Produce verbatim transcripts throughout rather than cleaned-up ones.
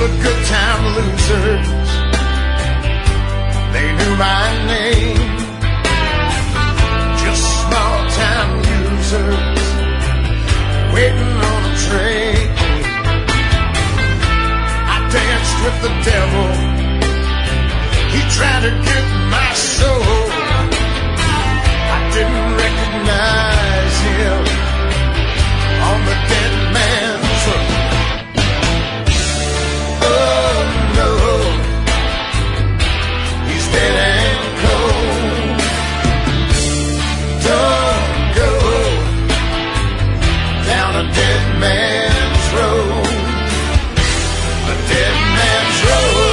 the good time losers. They knew my name. Just small time users waiting on a train. I danced with the devil. He tried to get my soul. I didn't recognize him on the dead man's road. Oh no, he's dead and cold. Don't go down a dead man's road. A dead man's road.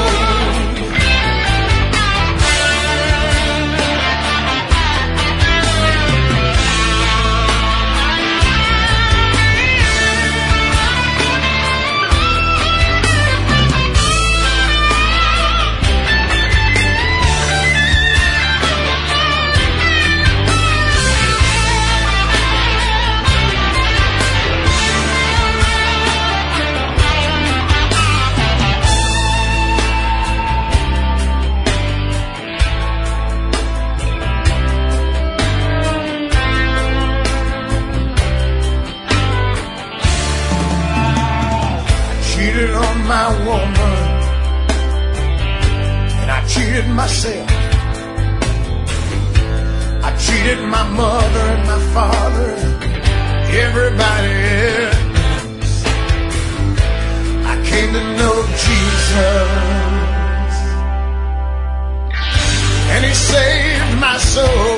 On my woman, and I cheated myself. I cheated my mother and my father, everybody else. I came to know Jesus, and he saved my soul,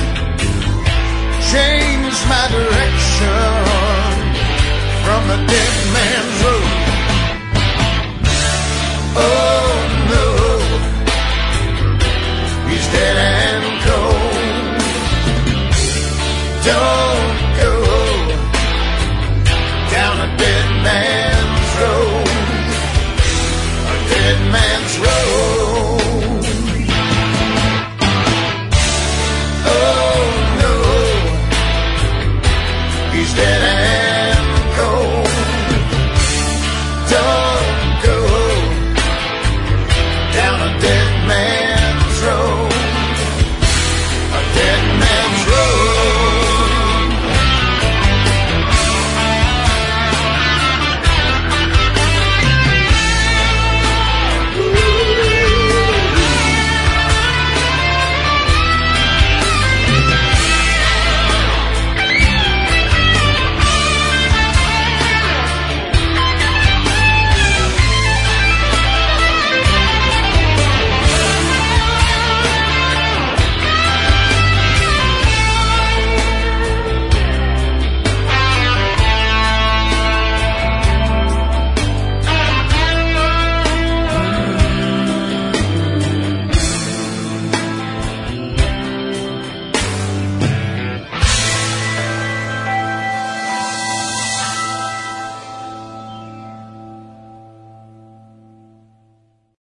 changed my direction from the dead man's road. Oh no, he's dead and cold. Don't